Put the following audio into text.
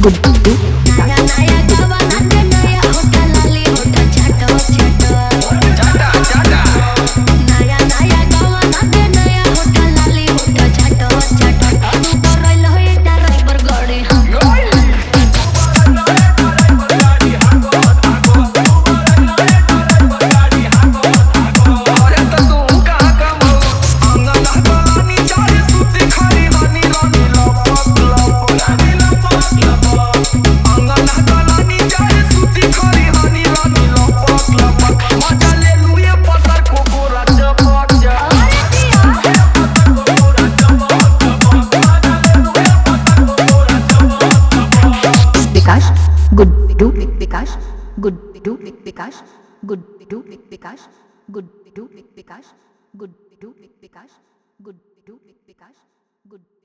गुड्डू नया नया गवाना दे नया होठा लाली होठा छाटो छाटो चाटा चाटा नया नया गवाना दे नया होठा लाली होठा छाटो छाटो तू करल होए ड्राइवर गाड़ी हम अरे तो तू कहाँ कमाऊ अंगन हथलानी चाहे सूती खरी रानी रानी लपक लपक अंगन हथलानी चाहे सूती खरी रानी रानी लपक लपक मजा ले लू ये पत्थर को गोरा चपक जा विकास गुड्डू विकास गुड्डू विकास गुड्डू विकास गुड्डू विकास गुड्डू विकास गुड्डू विकास गुड्डू